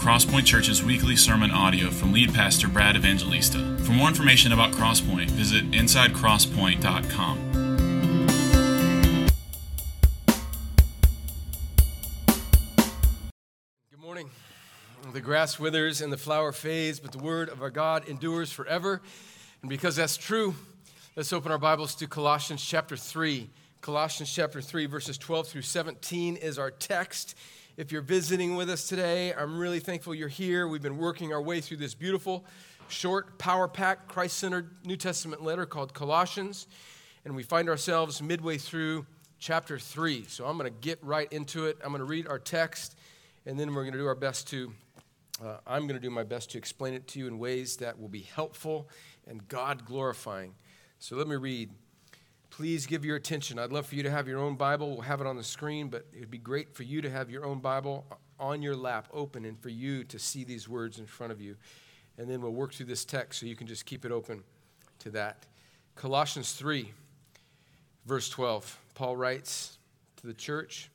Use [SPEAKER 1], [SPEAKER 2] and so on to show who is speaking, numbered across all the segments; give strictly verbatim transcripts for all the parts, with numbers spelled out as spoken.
[SPEAKER 1] Crosspoint Church's weekly sermon audio from lead pastor Brad Evangelista. For more information about Crosspoint, visit inside crosspoint dot com.
[SPEAKER 2] Good morning. The grass withers and the flower fades, but the word of our God endures forever. And because that's true, let's open our Bibles to Colossians chapter three. Colossians chapter three, verses twelve through seventeen is our text. If you're visiting with us today, I'm really thankful you're here. We've been working our way through this beautiful, short, power-packed, Christ-centered New Testament letter called Colossians, and we find ourselves midway through chapter three. So I'm going to get right into it. I'm going to read our text, and then we're going to do our best to, uh, I'm going to do my best to explain it to you in ways that will be helpful and God-glorifying. So let me read. Please give your attention. I'd love for you to have your own Bible. We'll have it on the screen, but it would be great for you to have your own Bible on your lap open and for you to see these words in front of you. And then we'll work through this text so you can just keep it open to that. Colossians three, verse twelve. Paul writes to the church,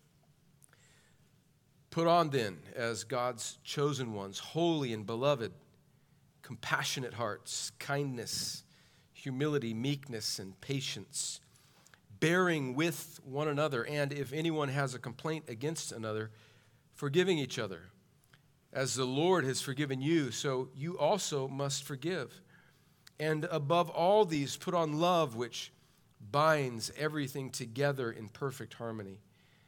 [SPEAKER 2] "Put on then, as God's chosen ones, holy and beloved, compassionate hearts, kindness, humility, meekness, and patience, bearing with one another, and if anyone has a complaint against another, forgiving each other. As the Lord has forgiven you, so you also must forgive. And above all these, put on love, which binds everything together in perfect harmony.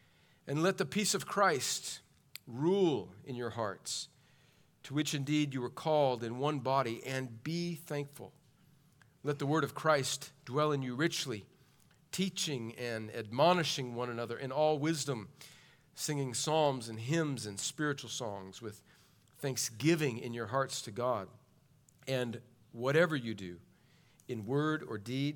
[SPEAKER 2] And let the peace of Christ rule in your hearts, to which indeed you were called in one body, and be thankful. Let the word of Christ dwell in you richly, teaching and admonishing one another in all wisdom, singing psalms and hymns and spiritual songs with thanksgiving in your hearts to God. And whatever you do, in word or deed,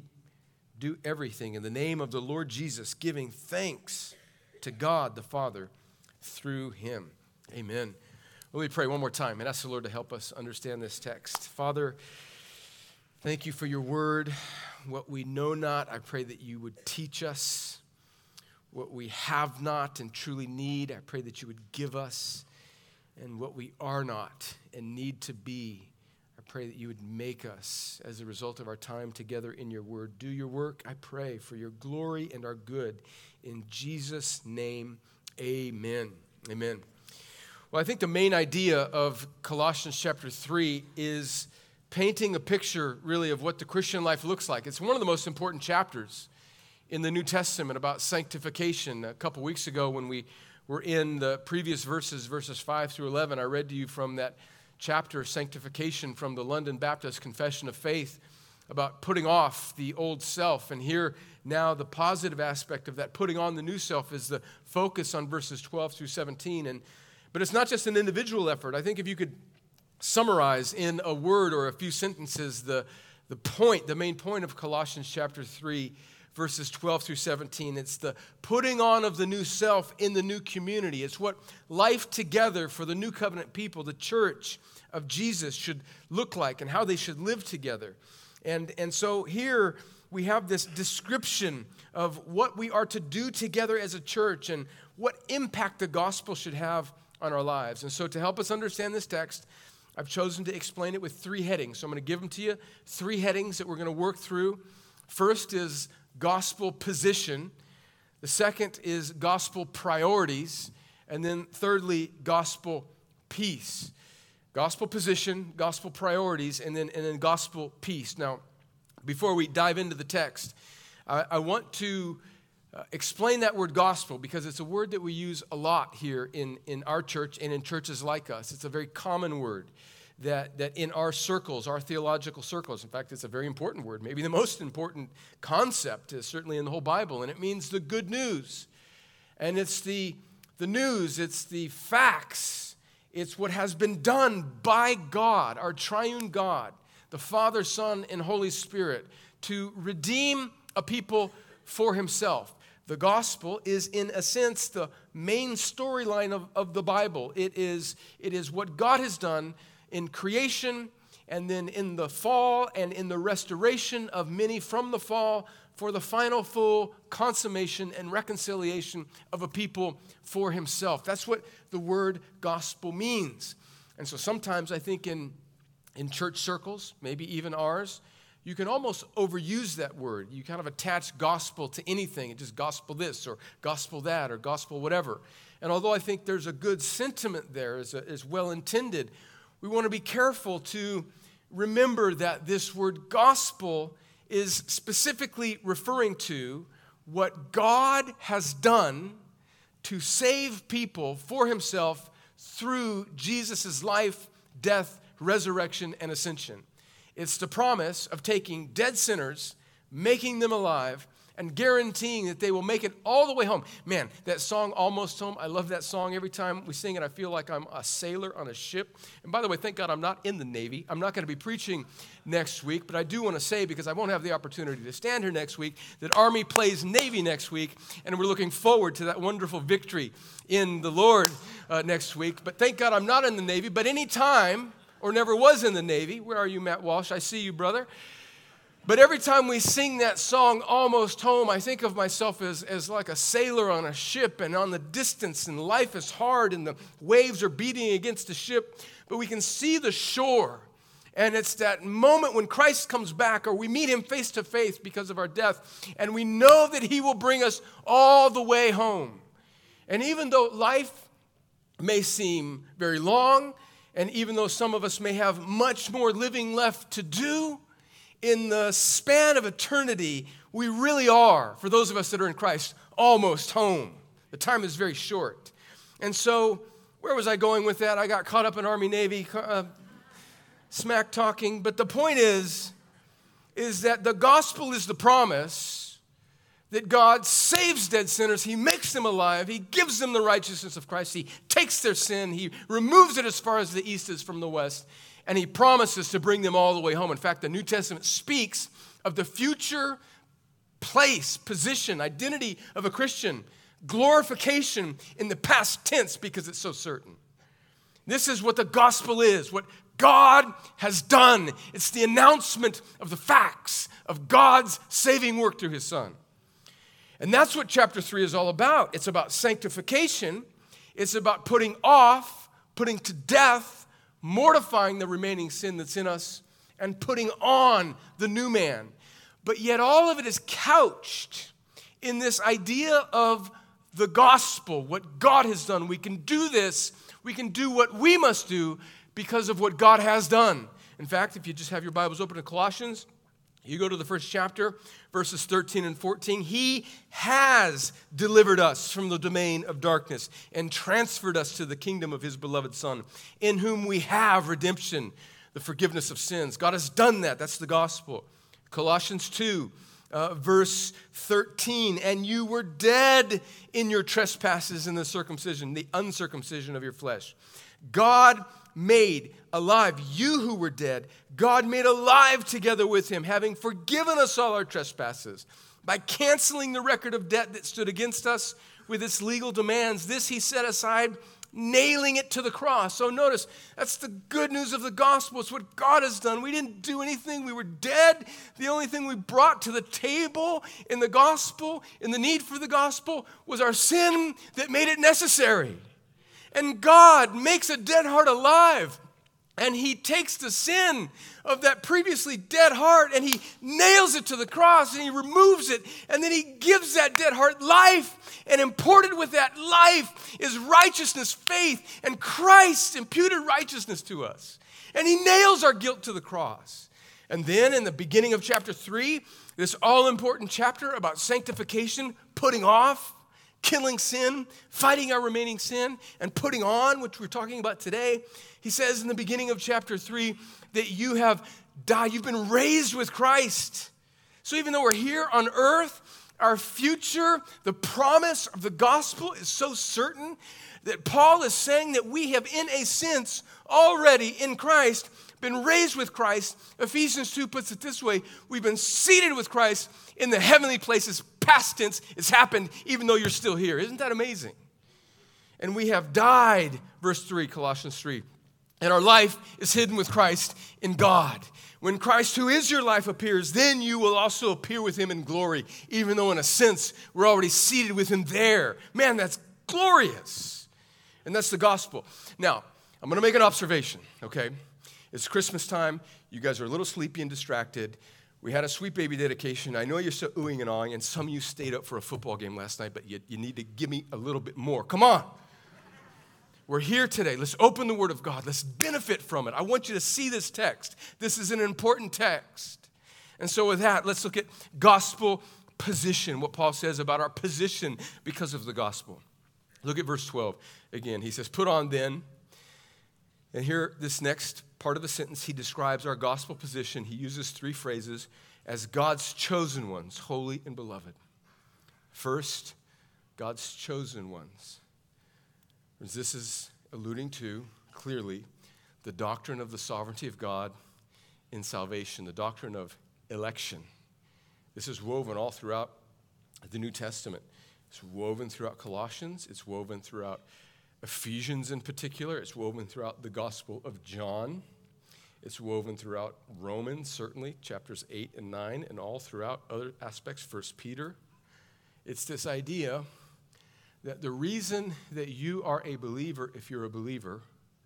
[SPEAKER 2] do everything in the name of the Lord Jesus, giving thanks to God the Father through him." Amen. Let me pray one more time and ask the Lord to help us understand this text. Father, thank you for your word. What we know not, I pray that you would teach us. What we have not and truly need, I pray that you would give us. And what we are not and need to be, I pray that you would make us as a result of our time together in your word. Do your work, I pray, for your glory and our good. In Jesus' name, amen. Amen. Well, I think the main idea of Colossians chapter three is painting a picture, really, of what the Christian life looks like. It's one of the most important chapters in the New Testament about sanctification. A couple weeks ago when we were in the previous verses, verses five through eleven, I read to you from that chapter, Sanctification, from the London Baptist Confession of Faith, about putting off the old self. And here now the positive aspect of that, putting on the new self, is the focus on verses twelve through seventeen. And But it's not just an individual effort. I think if you could summarize in a word or a few sentences the, the point, the main point of Colossians chapter three, verses twelve through seventeen. It's the putting on of the new self in the new community. It's what life together for the new covenant people, the church of Jesus, should look like and how they should live together. And, and so here we have this description of what we are to do together as a church and what impact the gospel should have on our lives. And so to help us understand this text, I've chosen to explain it with three headings. So I'm going to give them to you, three headings that we're going to work through. First is gospel position. The second is gospel priorities. And then thirdly, gospel peace. Gospel position, gospel priorities, and then, and then gospel peace. Now, before we dive into the text, I, I want to Uh, explain that word gospel, because it's a word that we use a lot here in, in our church and in churches like us. It's a very common word that, that in our circles, our theological circles, in fact, it's a very important word, maybe the most important concept is certainly in the whole Bible, and it means the good news. And it's the, the news, it's the facts, it's what has been done by God, our triune God, the Father, Son, and Holy Spirit, to redeem a people for himself. The gospel is, in a sense, the main storyline of, of the Bible. It is, it is what God has done in creation, and then in the fall, and in the restoration of many from the fall, for the final full consummation and reconciliation of a people for himself. That's what the word gospel means. And so sometimes I think in, in church circles, maybe even ours, you can almost overuse that word. You kind of attach gospel to anything. It's just gospel this or gospel that or gospel whatever. And although I think there's a good sentiment there, is, is well intended, we want to be careful to remember that this word gospel is specifically referring to what God has done to save people for himself through Jesus' life, death, resurrection, and ascension. It's the promise of taking dead sinners, making them alive, and guaranteeing that they will make it all the way home. Man, that song, Almost Home, I love that song. Every time we sing it, I feel like I'm a sailor on a ship. And by the way, thank God I'm not in the Navy. I'm not going to be preaching next week, but I do want to say, because I won't have the opportunity to stand here next week, that Army plays Navy next week, and we're looking forward to that wonderful victory in the Lord uh, next week. But thank God I'm not in the Navy, but any time, or never was in the Navy, where are you, Matt Walsh? I see you, brother. But every time we sing that song, Almost Home, I think of myself as, as like a sailor on a ship and on the distance, and life is hard and the waves are beating against the ship, but we can see the shore. And it's that moment when Christ comes back, or we meet him face to face because of our death, and we know that he will bring us all the way home. And even though life may seem very long, and even though some of us may have much more living left to do, in the span of eternity, we really are, for those of us that are in Christ, almost home. The time is very short. And so, where was I going with that? I got caught up in Army, Navy, uh, smack talking. But the point is, is that the gospel is the promise that God saves dead sinners. He makes them alive. He gives them the righteousness of Christ. He takes their sin. He removes it as far as the east is from the west. And he promises to bring them all the way home. In fact, the New Testament speaks of the future place, position, identity of a Christian, glorification in the past tense because it's so certain. This is what the gospel is, what God has done. It's the announcement of the facts of God's saving work through his Son. And that's what chapter three is all about. It's about sanctification. It's about putting off, putting to death, mortifying the remaining sin that's in us, and putting on the new man. But yet all of it is couched in this idea of the gospel, what God has done. We can do this, we can do what we must do because of what God has done. In fact, if you just have your Bibles open to Colossians, you go to the first chapter, verses thirteen and fourteen. He has delivered us from the domain of darkness and transferred us to the kingdom of his beloved Son, in whom we have redemption, the forgiveness of sins. God has done that. That's the gospel. Colossians two, uh, verse thirteen. And you were dead in your trespasses and the circumcision, the uncircumcision of your flesh. God made alive you who were dead. God made alive together with him, having forgiven us all our trespasses by canceling the record of debt that stood against us with its legal demands. This he set aside, nailing it to the cross. So notice, that's the good news of the gospel. It's what God has done. We didn't do anything. We were dead. The only thing we brought to the table in the gospel, in the need for the gospel, was our sin that made it necessary. And God makes a dead heart alive. And he takes the sin of that previously dead heart and he nails it to the cross and he removes it. And then he gives that dead heart life. And imported with that life is righteousness, faith, and Christ imputed righteousness to us. And he nails our guilt to the cross. And then in the beginning of chapter three, this all-important chapter about sanctification, putting off, killing sin, fighting our remaining sin, and putting on, which we're talking about today. He says in the beginning of chapter three that you have died, you've been raised with Christ. So even though we're here on earth, our future, the promise of the gospel is so certain that Paul is saying that we have in a sense already in Christ been raised with Christ. Ephesians two puts it this way: we've been seated with Christ in the heavenly places. Past tense, it's happened even though you're still here. Isn't that amazing? And we have died, verse three, Colossians three. And our life is hidden with Christ in God. When Christ, who is your life, appears, then you will also appear with him in glory, even though in a sense we're already seated with him there. Man, that's glorious. And that's the gospel. Now, I'm going to make an observation, okay? It's Christmas time. You guys are a little sleepy and distracted. We had a Sweet Baby dedication. I know you're still oohing and awing, and some of you stayed up for a football game last night, but you, you need to give me a little bit more. Come on. We're here today. Let's open the Word of God. Let's benefit from it. I want you to see this text. This is an important text. And so with that, let's look at gospel position, what Paul says about our position because of the gospel. Look at verse twelve again. He says, put on then, and here this next part of the sentence, he describes our gospel position. He uses three phrases as God's chosen ones, holy and beloved. First, God's chosen ones. This is alluding to, clearly, the doctrine of the sovereignty of God in salvation, the doctrine of election. This is woven all throughout the New Testament. It's woven throughout Colossians. It's woven throughout Ephesians in particular. It's woven throughout the Gospel of John. It's woven throughout Romans, certainly, chapters eight and nine, and all throughout other aspects, First Peter. It's this idea that the reason that you are a believer, if you're a believer,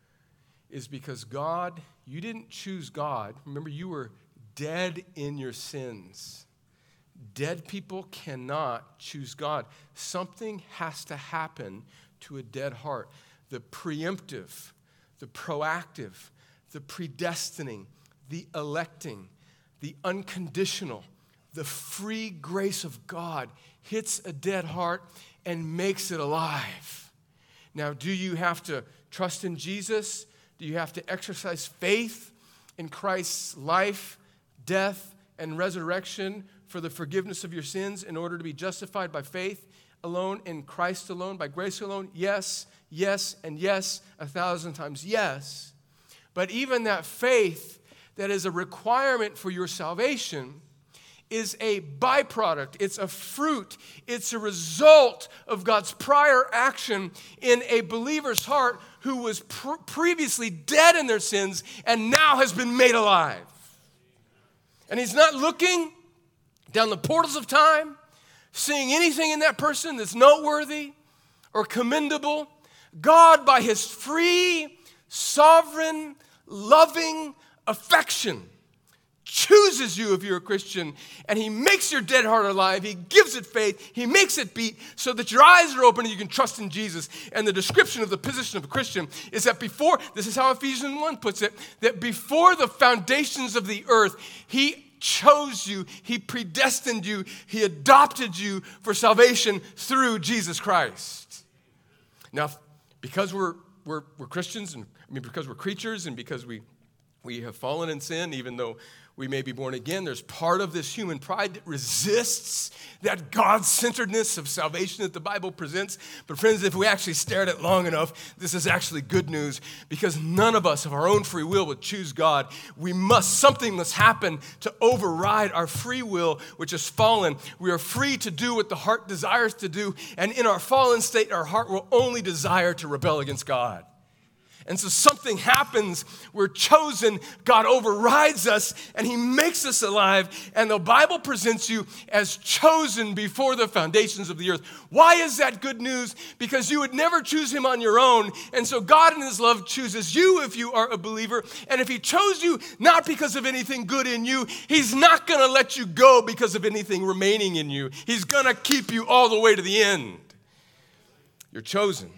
[SPEAKER 2] is because God, you didn't choose God. Remember, you were dead in your sins. Dead people cannot choose God. Something has to happen to a dead heart. The preemptive, the proactive, the predestining, the electing, the unconditional, the free grace of God hits a dead heart and makes it alive. Now, do you have to trust in Jesus? Do you have to exercise faith in Christ's life, death, and resurrection for the forgiveness of your sins in order to be justified by faith alone, in Christ alone, by grace alone? Yes, yes, and yes, a thousand times yes. But even that faith that is a requirement for your salvation is a byproduct. It's a fruit. It's a result of God's prior action in a believer's heart who was pr- previously dead in their sins and now has been made alive. And he's not looking down the portals of time, seeing anything in that person that's noteworthy or commendable. God, by his free, sovereign, loving affection, chooses you if you're a Christian, and he makes your dead heart alive. He gives it faith. He makes it beat so that your eyes are open and you can trust in Jesus. And the description of the position of a Christian is that before, this is how Ephesians one puts it, that before the foundations of the earth, he chose you, he predestined you, he adopted you for salvation through Jesus Christ. Now, because we're we're, we're Christians, and I mean because we're creatures, and because we we have fallen in sin, even though we may be born again, there's part of this human pride that resists that God-centeredness of salvation that the Bible presents. But friends, if we actually stare at it long enough, this is actually good news, because none of us of our own free will would choose God. We must, something must happen to override our free will, which is fallen. We are free to do what the heart desires to do, and in our fallen state, our heart will only desire to rebel against God. And so something happens, we're chosen, God overrides us, and he makes us alive, and the Bible presents you as chosen before the foundations of the earth. Why is that good news? Because you would never choose him on your own, and so God in his love chooses you if you are a believer, and if he chose you not because of anything good in you, he's not going to let you go because of anything remaining in you. He's going to keep you all the way to the end. You're chosen.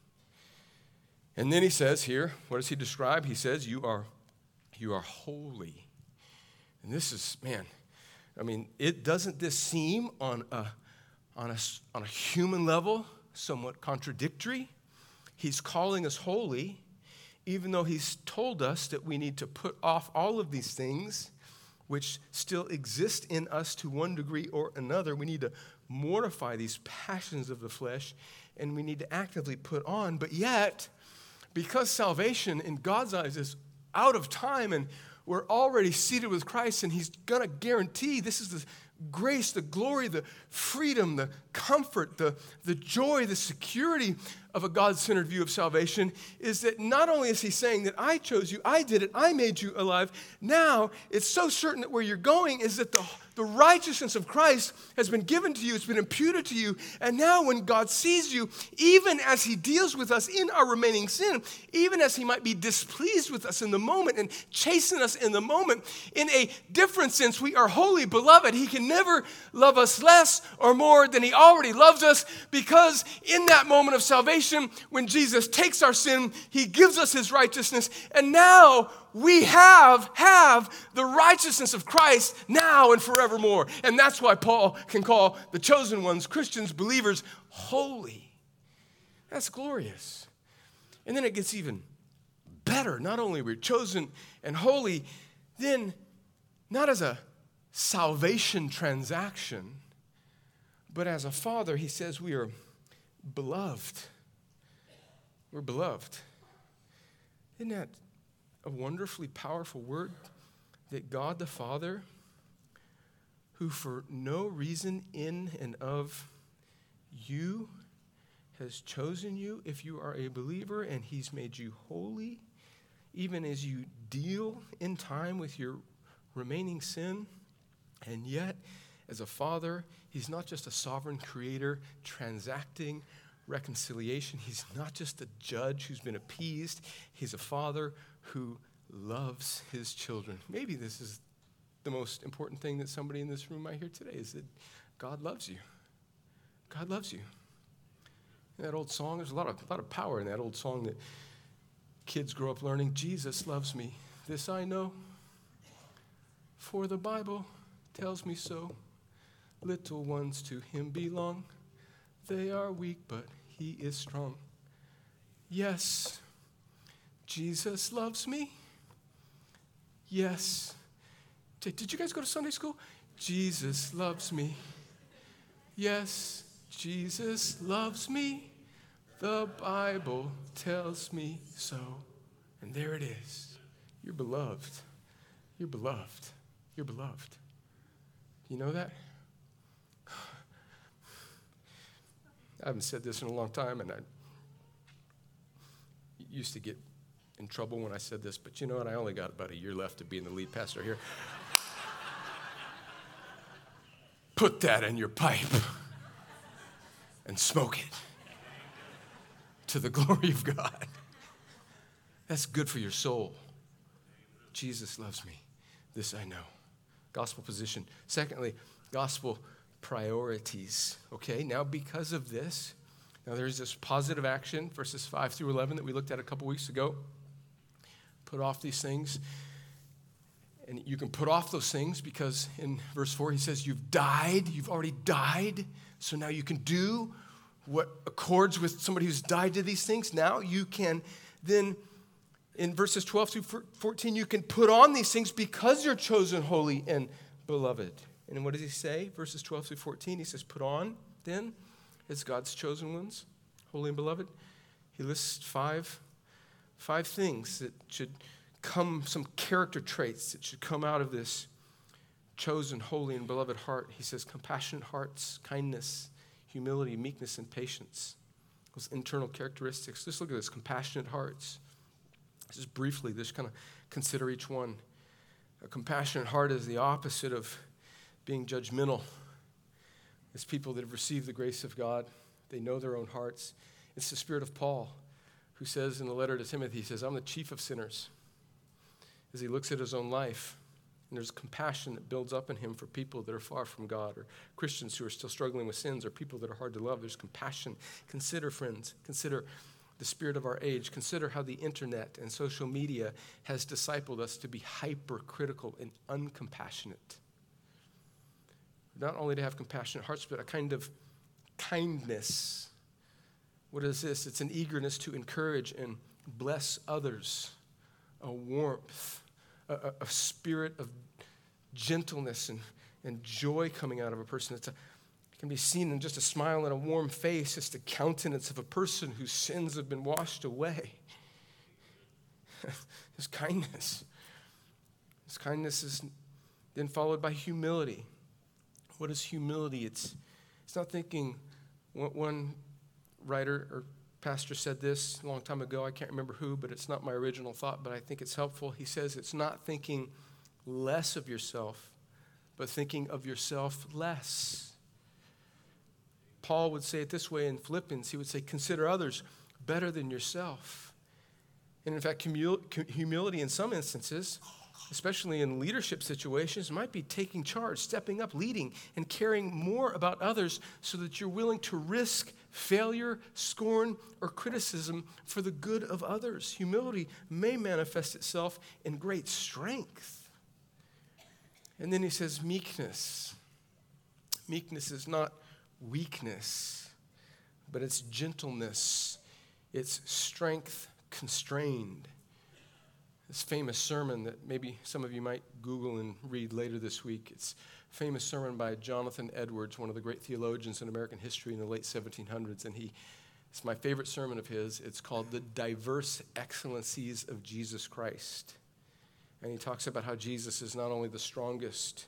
[SPEAKER 2] And then he says here, what does he describe? He says, you are, you are holy. And this is, man, I mean, it doesn't this seem on a, on a, on a human level somewhat contradictory? He's calling us holy, even though he's told us that we need to put off all of these things which still exist in us to one degree or another. We need to mortify these passions of the flesh, and we need to actively put on, but yet, because salvation in God's eyes is out of time and we're already seated with Christ, and he's going to guarantee, this is the grace, the glory, the freedom, the comfort, the, the joy, the security of a God-centered view of salvation is that not only is he saying that I chose you, I did it, I made you alive, now it's so certain that where you're going is that the, the righteousness of Christ has been given to you, it's been imputed to you, and now when God sees you, even as he deals with us in our remaining sin, even as he might be displeased with us in the moment and chasten us in the moment, in a different sense, we are wholly beloved. He can never love us less or more than he already loves us, because in that moment of salvation, when Jesus takes our sin, he gives us his righteousness, and now we have, have the righteousness of Christ now and forevermore. And that's why Paul can call the chosen ones, Christians, believers, holy. That's glorious. And then it gets even better. Not only we're chosen and holy, then not as a salvation transaction, but as a father, he says we are beloved. We're beloved. Isn't that a wonderfully powerful word? That God the Father, who for no reason in and of you has chosen you if you are a believer, and he's made you holy, even as you deal in time with your remaining sin. And yet, as a father, he's not just a sovereign creator transacting reconciliation. He's not just a judge who's been appeased. He's a father who loves his children. Maybe this is the most important thing that somebody in this room might hear today, is that God loves you. God loves you. In that old song, there's a lot of, a lot of power in that old song that kids grow up learning. Jesus loves me, this I know, for the Bible tells me so. Little ones to him belong. They are weak, but he is strong. Yes, Jesus loves me. Yes. Did you guys go to Sunday school? Jesus loves me. Yes, Jesus loves me. The Bible tells me so. And there it is. You're beloved. You're beloved. You're beloved. You know that? I haven't said this in a long time, and I used to get in trouble when I said this, but you know what? I only got about a year left of being the lead pastor here. Put that in your pipe and smoke it to the glory of God. That's good for your soul. Jesus loves me. This I know. Gospel position. Secondly, gospel priorities. Okay, now because of this, now there's this positive action, verses five through eleven, that we looked at a couple weeks ago. Put off these things. And you can put off those things because in verse four he says you've died, you've already died, so now you can do what accords with somebody who's died to these things. Now you can then, in verses twelve through fourteen, you can put on these things because you're chosen, holy, and beloved. And what does he say? Verses twelve through fourteen, he says, put on, then, as God's chosen ones, holy and beloved. He lists five, five things that should come, some character traits that should come out of this chosen, holy, and beloved heart. He says, compassionate hearts, kindness, humility, meekness, and patience. Those internal characteristics. Let's look at this, compassionate hearts. Just briefly, just kind of consider each one. A compassionate heart is the opposite of being judgmental. It's people that have received the grace of God. They know their own hearts. It's the spirit of Paul, who says in the letter to Timothy, he says, I'm the chief of sinners. As he looks at his own life, and there's compassion that builds up in him for people that are far from God, or Christians who are still struggling with sins, or people that are hard to love. There's compassion. Consider, friends, consider the spirit of our age. Consider how the internet and social media has discipled us to be hypercritical and uncompassionate. Not only to have compassionate hearts, but a kind of kindness. What is this? It's an eagerness to encourage and bless others, a warmth, a, a, a spirit of gentleness and, and joy coming out of a person. It's a, it can be seen in just a smile and a warm face. It's the countenance of a person whose sins have been washed away. His kindness. His kindness is then followed by humility. What is humility? It's, it's not thinking, one writer or pastor said this a long time ago, I can't remember who, but it's not my original thought, but I think it's helpful. He says it's not thinking less of yourself, but thinking of yourself less. Paul would say it this way in Philippians. He would say, consider others better than yourself. And in fact, humility in some instances, especially in leadership situations, might be taking charge, stepping up, leading, and caring more about others so that you're willing to risk failure, scorn, or criticism for the good of others. Humility may manifest itself in great strength. And then he says meekness. Meekness is not weakness, but it's gentleness. It's strength constrained. This famous sermon that maybe some of you might Google and read later this week. It's a famous sermon by Jonathan Edwards, one of the great theologians in American history in the late seventeen hundreds. And he, it's my favorite sermon of his. It's called The Diverse Excellencies of Jesus Christ. And he talks about how Jesus is not only the strongest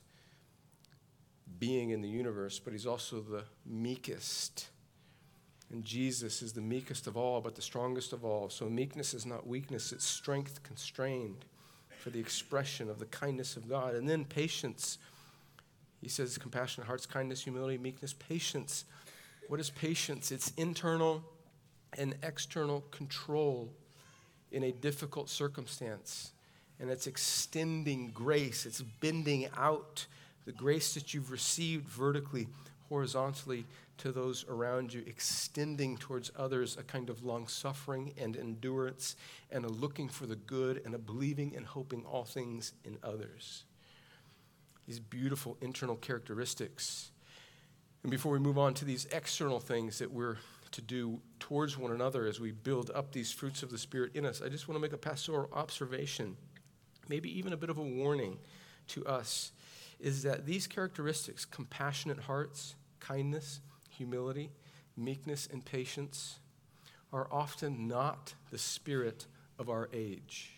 [SPEAKER 2] being in the universe, but he's also the meekest. And Jesus is the meekest of all, but the strongest of all. So meekness is not weakness, it's strength constrained for the expression of the kindness of God. And then patience. He says compassionate hearts, kindness, humility, meekness, patience. What is patience? It's internal and external control in a difficult circumstance. And it's extending grace. It's bending out the grace that you've received vertically, horizontally, to those around you, extending towards others a kind of long-suffering and endurance and a looking for the good and a believing and hoping all things in others. These beautiful internal characteristics. And before we move on to these external things that we're to do towards one another as we build up these fruits of the Spirit in us, I just want to make a pastoral observation, maybe even a bit of a warning to us, is that these characteristics, compassionate hearts, kindness, humility, meekness, and patience, are often not the spirit of our age.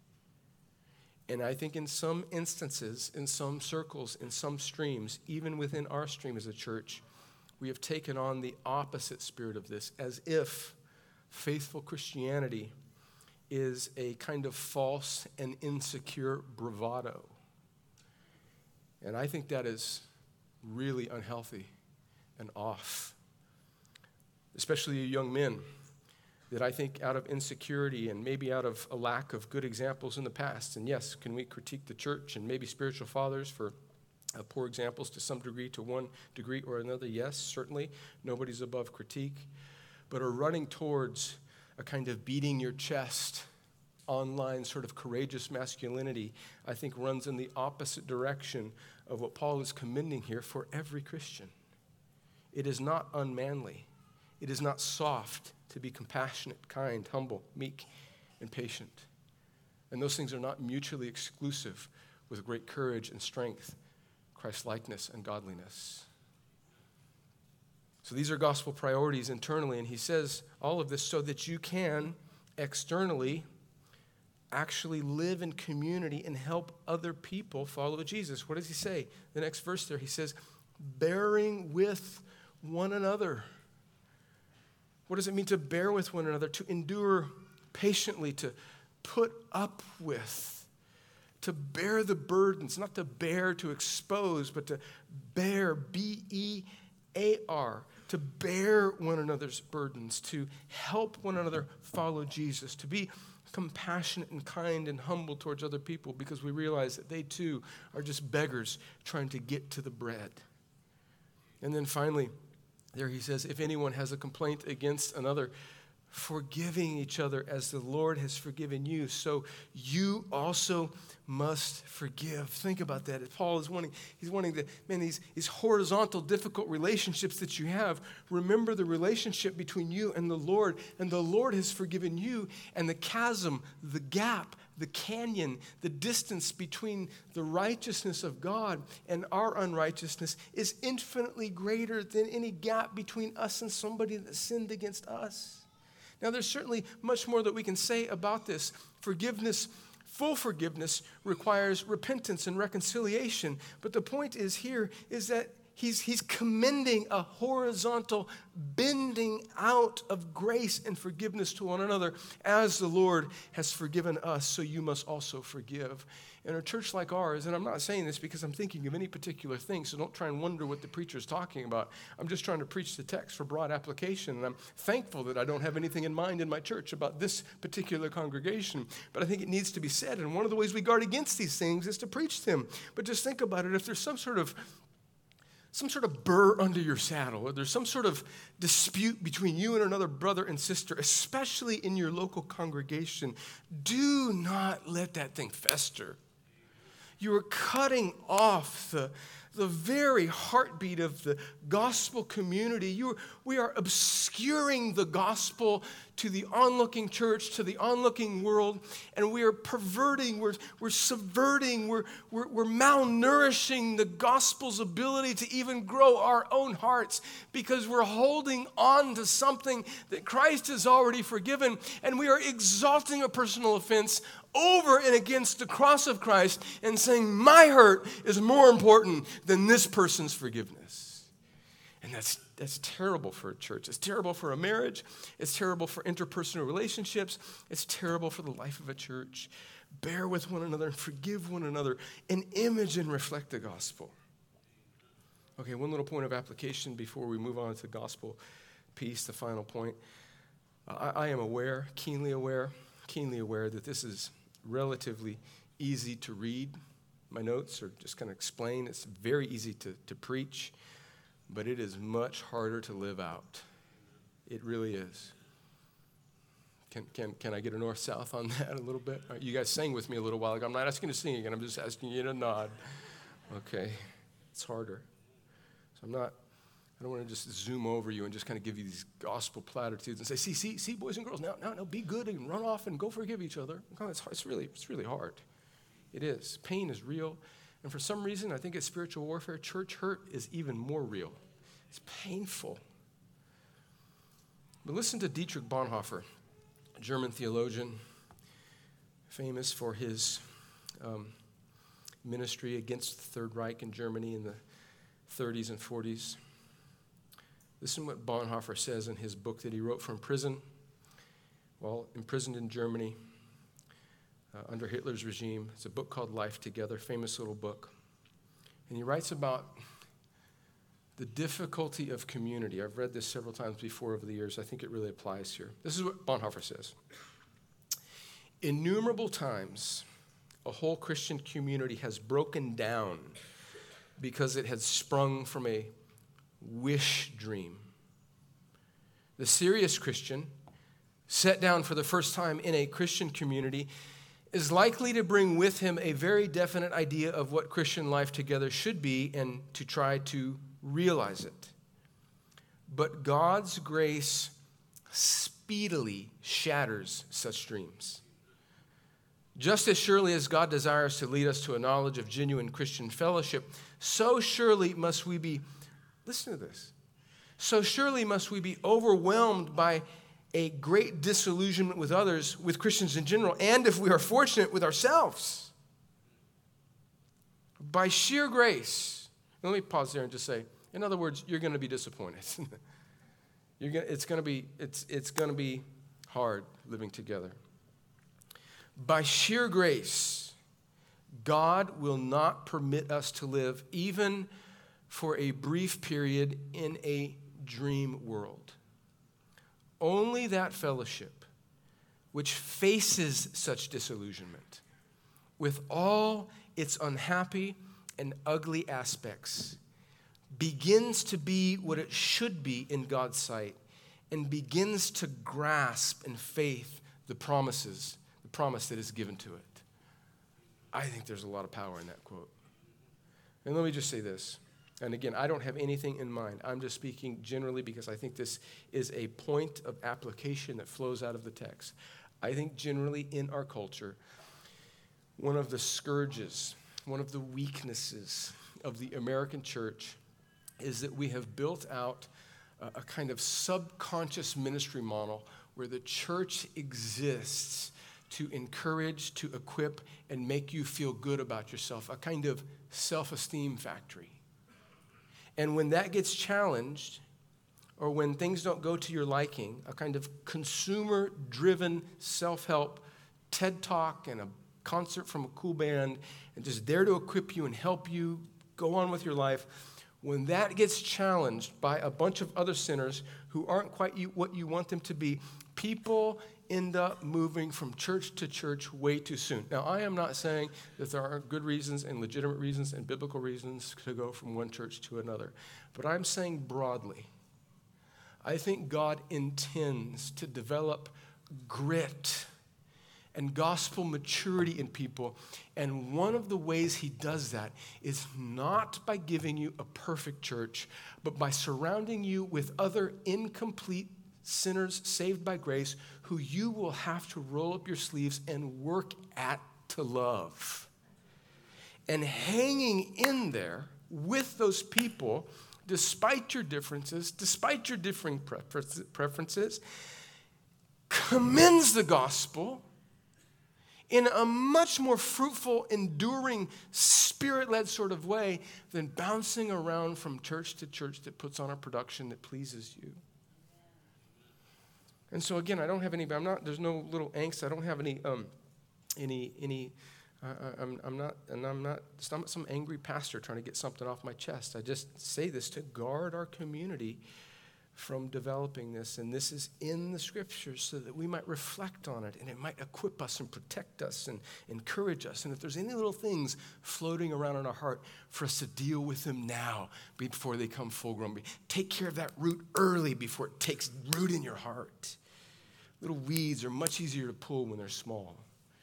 [SPEAKER 2] And I think in some instances, in some circles, in some streams, even within our stream as a church, we have taken on the opposite spirit of this, as if faithful Christianity is a kind of false and insecure bravado. And I think that is really unhealthy and off, especially young men, that I think out of insecurity and maybe out of a lack of good examples in the past. And yes, can we critique the church and maybe spiritual fathers for uh, poor examples to some degree, to one degree or another? Yes, certainly. Nobody's above critique. But are running towards a kind of beating your chest online sort of courageous masculinity, I think runs in the opposite direction of what Paul is commending here for every Christian. It is not unmanly. It is not soft to be compassionate, kind, humble, meek, and patient. And those things are not mutually exclusive with great courage and strength, Christ-likeness, and godliness. So these are gospel priorities internally, and he says all of this so that you can externally actually live in community and help other people follow Jesus. What does he say? The next verse there, he says, bearing with one another. What does it mean to bear with one another? To endure patiently, to put up with, to bear the burdens, not to bear to expose, but to bear, B E A R, to bear one another's burdens, to help one another follow Jesus, to be compassionate and kind and humble towards other people because we realize that they too are just beggars trying to get to the bread. And then finally, there he says, if anyone has a complaint against another, forgiving each other as the Lord has forgiven you, so you also must forgive. Think about that. Paul is wanting, he's wanting to, man, these, these horizontal, difficult relationships that you have, remember the relationship between you and the Lord, and the Lord has forgiven you, and the chasm, the gap, the canyon, the distance between the righteousness of God and our unrighteousness is infinitely greater than any gap between us and somebody that sinned against us. Now, there's certainly much more that we can say about this. Forgiveness, full forgiveness, requires repentance and reconciliation. But the point is here is that he's, he's commending a horizontal bending out of grace and forgiveness to one another. As the Lord has forgiven us, so you must also forgive. In a church like ours, and I'm not saying this because I'm thinking of any particular thing, so don't try and wonder what the preacher is talking about. I'm just trying to preach the text for broad application, and I'm thankful that I don't have anything in mind in my church about this particular congregation. But I think it needs to be said, and one of the ways we guard against these things is to preach them. But just think about it. If there's some sort of some sort of burr under your saddle, or there's some sort of dispute between you and another brother and sister, especially in your local congregation, do not let that thing fester. You are cutting off the, the very heartbeat of the gospel community. You are, we are obscuring the gospel to the onlooking church, to the onlooking world, and we are perverting, we're, we're subverting, we're, we're, we're malnourishing the gospel's ability to even grow our own hearts because we're holding on to something that Christ has already forgiven, and we are exalting a personal offense over and against the cross of Christ and saying, my hurt is more important than this person's forgiveness. And that's that's terrible for a church. It's terrible for a marriage. It's terrible for interpersonal relationships. It's terrible for the life of a church. Bear with one another and forgive one another and image and reflect the gospel. Okay, one little point of application before we move on to the gospel piece, the final point. I, I am aware, keenly aware, keenly aware that this is relatively easy to read. My notes are just going to explain. It's very easy to, to preach, but it is much harder to live out. It really is. Can can can I get a north-south on that a little bit? Right, you guys sang with me a little while ago. I'm not asking you to sing again. I'm just asking you to nod. Okay. It's harder. So I'm not, I don't want to just zoom over you and just kind of give you these gospel platitudes and say, see, see, see, boys and girls, now, now, now, be good and run off and go forgive each other. It's, it's really, it's really hard. It is. Pain is real. And for some reason, I think it's spiritual warfare. Church hurt is even more real. It's painful. But listen to Dietrich Bonhoeffer, a German theologian, famous for his um, ministry against the Third Reich in Germany in the thirties and forties. Listen to what Bonhoeffer says in his book that he wrote from prison while imprisoned in Germany uh, under Hitler's regime. It's a book called Life Together, famous little book. And he writes about the difficulty of community. I've read this several times before over the years. I think it really applies here. This is what Bonhoeffer says. Innumerable times, a whole Christian community has broken down because it had sprung from a wish dream. The serious Christian, set down for the first time in a Christian community, is likely to bring with him a very definite idea of what Christian life together should be and to try to realize it. But God's grace speedily shatters such dreams. Just as surely as God desires to lead us to a knowledge of genuine Christian fellowship, so surely must we be, listen to this, so surely must we be overwhelmed by a great disillusionment with others, with Christians in general, and if we are fortunate, with ourselves. By sheer grace. Let me pause there and just say, in other words, you're going to be disappointed. you're gonna, it's going to be it's it's going to be hard living together. By sheer grace, God will not permit us to live even for a brief period in a dream world. Only that fellowship which faces such disillusionment with all its unhappy and ugly aspects begins to be what it should be in God's sight and begins to grasp in faith the promises, the promise that is given to it. I think there's a lot of power in that quote. And let me just say this. And again, I don't have anything in mind. I'm just speaking generally because I think this is a point of application that flows out of the text. I think generally in our culture, one of the scourges, one of the weaknesses of the American church is that we have built out a, a kind of subconscious ministry model where the church exists to encourage, to equip, and make you feel good about yourself, a kind of self-esteem factory. And when that gets challenged, or when things don't go to your liking, a kind of consumer-driven self-help TED Talk and a concert from a cool band, and just there to equip you and help you go on with your life, when that gets challenged by a bunch of other sinners who aren't quite you, what you want them to be, people end up moving from church to church way too soon. Now, I am not saying that there are good reasons and legitimate reasons and biblical reasons to go from one church to another, but I'm saying broadly, I think God intends to develop grit and gospel maturity in people. And one of the ways he does that is not by giving you a perfect church, but by surrounding you with other incomplete sinners saved by grace who you will have to roll up your sleeves and work at to love. And hanging in there with those people, despite your differences, despite your differing preferences, commends the gospel in a much more fruitful, enduring, spirit-led sort of way than bouncing around from church to church that puts on a production that pleases you. And so again, I don't have any, I'm not, there's no little angst. I don't have any, um, any, any, uh, I'm, I'm not, and I'm not, I'm not some angry pastor trying to get something off my chest. I just say this to guard our community from developing this. And this is in the scriptures so that we might reflect on it and it might equip us and protect us and encourage us. And if there's any little things floating around in our heart, for us to deal with them now before they come full grown. Take care of that root early before it takes root in your heart. Little weeds are much easier to pull when they're small.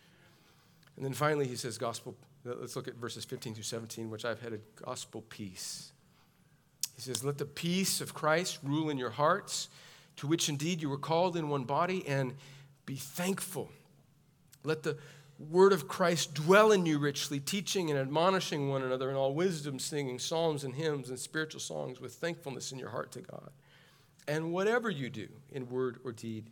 [SPEAKER 2] And then finally he says gospel, let's look at verses fifteen through seventeen, which I've headed gospel peace. He says, let the peace of Christ rule in your hearts, to which indeed you were called in one body, and be thankful. Let the word of Christ dwell in you richly, teaching and admonishing one another in all wisdom, singing psalms and hymns and spiritual songs with thankfulness in your heart to God. And whatever you do in word or deed,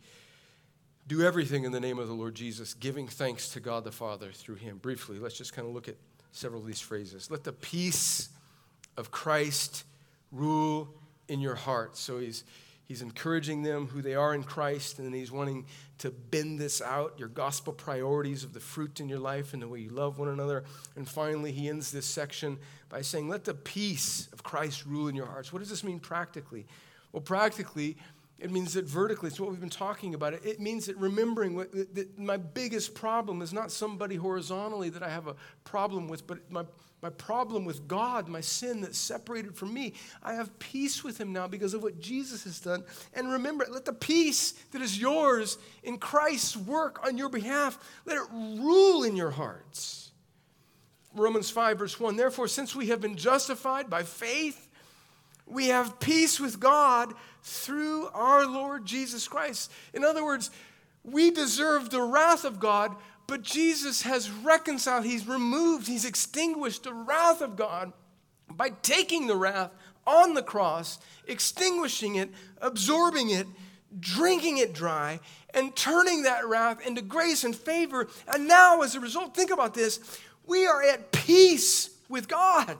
[SPEAKER 2] do everything in the name of the Lord Jesus, giving thanks to God the Father through him. Briefly, let's just kind of look at several of these phrases. Let the peace of Christ rule in your heart. So he's he's encouraging them who they are in Christ, and then he's wanting to bend this out, your gospel priorities of the fruit in your life and the way you love one another. And finally, he ends this section by saying, let the peace of Christ rule in your hearts. What does this mean practically? Well, practically, it means that vertically, it's what we've been talking about. It, it means that remembering what, that, that my biggest problem is not somebody horizontally that I have a problem with, but my My problem with God, my sin that's separated from me, I have peace with him now because of what Jesus has done. And remember, let the peace that is yours in Christ's work on your behalf, let it rule in your hearts. Romans five, verse one, therefore, since we have been justified by faith, we have peace with God through our Lord Jesus Christ. In other words, we deserve the wrath of God, but Jesus has reconciled, he's removed, he's extinguished the wrath of God by taking the wrath on the cross, extinguishing it, absorbing it, drinking it dry, and turning that wrath into grace and favor. And now, as a result, think about this, we are at peace with God.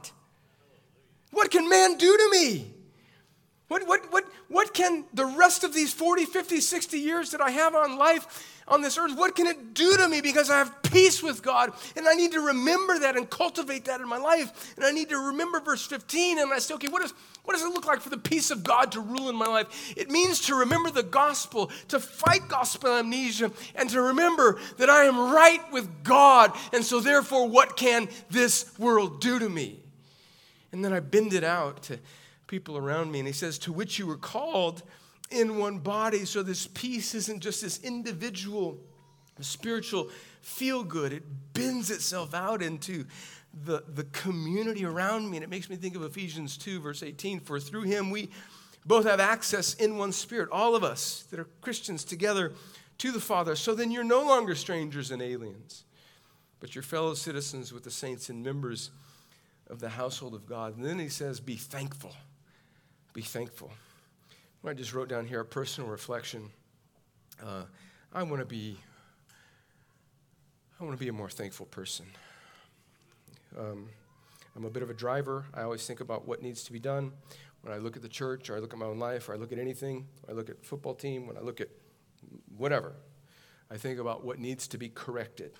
[SPEAKER 2] What can man do to me? What, what, what, what can the rest of these forty, fifty, sixty years that I have on life on this earth, what can it do to me? Because I have peace with God, and I need to remember that and cultivate that in my life. And I need to remember verse fifteen, and I say, okay, what, is, what does it look like for the peace of God to rule in my life? It means to remember the gospel, to fight gospel amnesia, and to remember that I am right with God, and so therefore, what can this world do to me? And then I bend it out to people around me, and he says, to which you were called in one body. So this peace isn't just this individual spiritual feel good. It bends itself out into the, the community around me. And it makes me think of Ephesians two, verse eighteen. For through him we both have access in one spirit, all of us that are Christians together, to the Father. So then you're no longer strangers and aliens, but you're fellow citizens with the saints and members of the household of God. And then he says, be thankful. Be thankful. I just wrote down here a personal reflection. Uh, I want to be, I want to be a more thankful person. Um, I'm a bit of a driver. I always think about what needs to be done. When I look at the church, or I look at my own life, or I look at anything, or I look at the football team, when I look at whatever, I think about what needs to be corrected.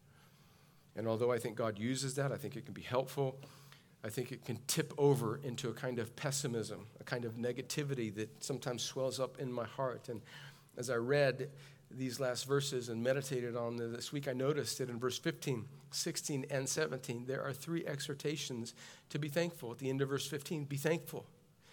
[SPEAKER 2] And although I think God uses that, I think it can be helpful, I think it can tip over into a kind of pessimism, a kind of negativity that sometimes swells up in my heart. And as I read these last verses and meditated on them this week, I noticed that in verse fifteen, sixteen, and seventeen, there are three exhortations to be thankful. At the end of verse fifteen, be thankful.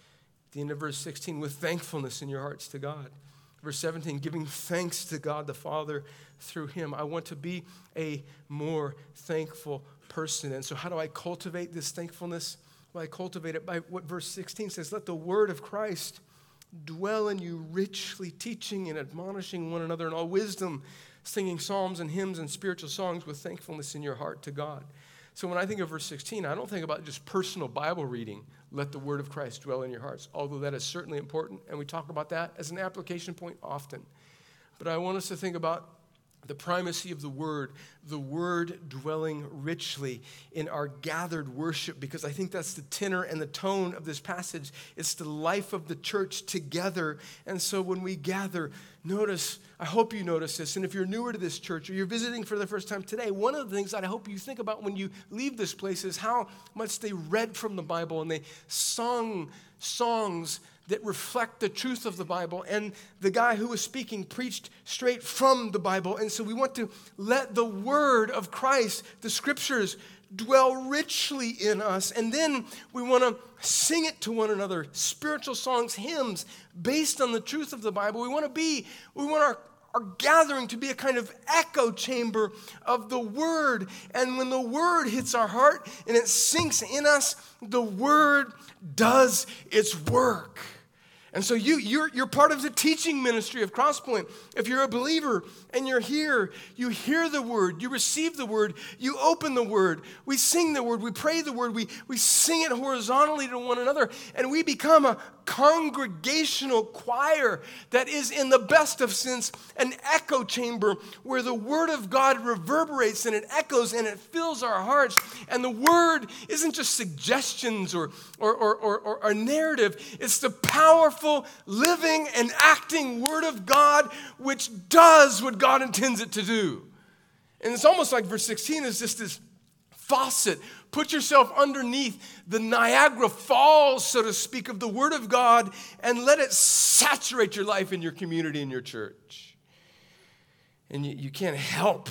[SPEAKER 2] At the end of verse sixteen, with thankfulness in your hearts to God. Verse seventeen, giving thanks to God the Father through him. I want to be a more thankful person. And so how do I cultivate this thankfulness? Well, I cultivate it by what verse sixteen says. Let the word of Christ dwell in you richly, teaching and admonishing one another in all wisdom, singing psalms and hymns and spiritual songs with thankfulness in your heart to God. So when I think of verse sixteen, I don't think about just personal Bible reading. Let the word of Christ dwell in your hearts, although that is certainly important, and we talk about that as an application point often. But I want us to think about the primacy of the word, the word dwelling richly in our gathered worship, because I think that's the tenor and the tone of this passage. It's the life of the church together. And so when we gather, notice, I hope you notice this, and if you're newer to this church or you're visiting for the first time today, one of the things that I hope you think about when you leave this place is how much they read from the Bible and they sung songs that reflect the truth of the Bible. And the guy who was speaking preached straight from the Bible. And so we want to let the word of Christ, the scriptures, dwell richly in us. And then we want to sing it to one another, spiritual songs, hymns, based on the truth of the Bible. We want to be, we want our Our gathering to be a kind of echo chamber of the word. And when the word hits our heart and it sinks in us, the word does its work. And so you, you're, you're part of the teaching ministry of Crosspoint. If you're a believer and you're here, you hear the word, you receive the word, you open the word, we sing the word, we pray the word, we, we sing it horizontally to one another, and we become a congregational choir that is, in the best of sense, an echo chamber where the word of God reverberates and it echoes and it fills our hearts. And the word isn't just suggestions or, or, or, or, or a narrative, it's the powerful, living, and acting word of God which does what God intends it to do. And it's almost like verse sixteen is just this faucet. Put yourself underneath the Niagara Falls, so to speak, of the Word of God, and let it saturate your life in your community and your church. And you, you can't help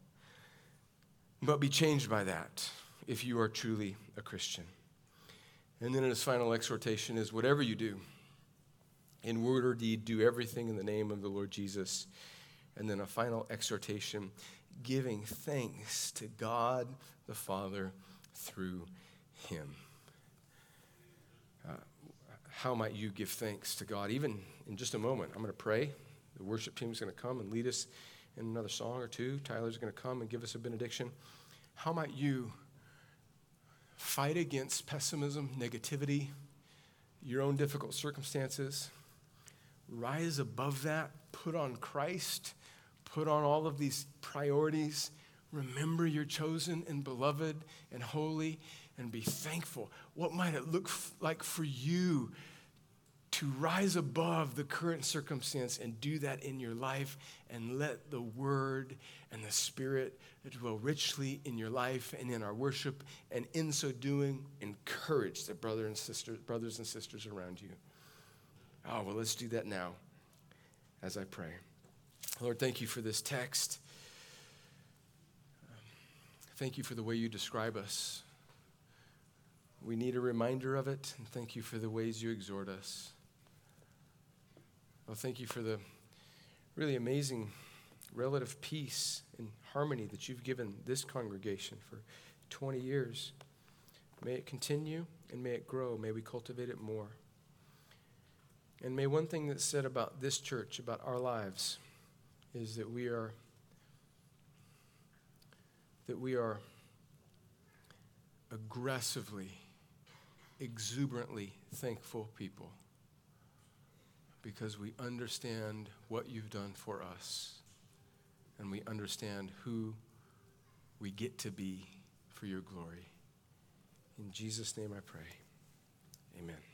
[SPEAKER 2] but be changed by that if you are truly a Christian. And then his final exhortation is, whatever you do, in word or deed, do everything in the name of the Lord Jesus. And then a final exhortation, giving thanks to God the Father through him. Uh, how might you give thanks to God? Even in just a moment, I'm going to pray. The worship team is going to come and lead us in another song or two. Tyler's going to come and give us a benediction. How might you fight against pessimism, negativity, your own difficult circumstances? Rise above that. Put on Christ. Put on all of these priorities. Remember you're chosen and beloved and holy, and be thankful. What might it look f- like for you to rise above the current circumstance and do that in your life, and let the word and the Spirit dwell richly in your life and in our worship, and in so doing, encourage the brother and sisters, brothers and sisters around you. Oh, well, let's do that now as I pray. Lord, thank you for this text. Thank you for the way you describe us. We need a reminder of it, and thank you for the ways you exhort us. Well, thank you for the really amazing relative peace and harmony that you've given this congregation for twenty years. May it continue and may it grow. May we cultivate it more. And may one thing that's said about this church, about our lives, is that we are that we are aggressively, exuberantly thankful people, because we understand what you've done for us, and we understand who we get to be for your glory. In Jesus' name I pray. Amen.